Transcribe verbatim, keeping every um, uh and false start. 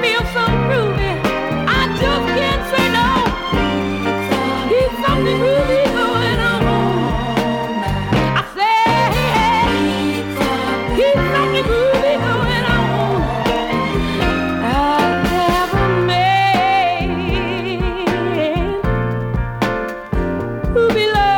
feels so groovy. I just can't say no. Keep something groovy going on. I say, keep something groovy going on. I've never met who be loved.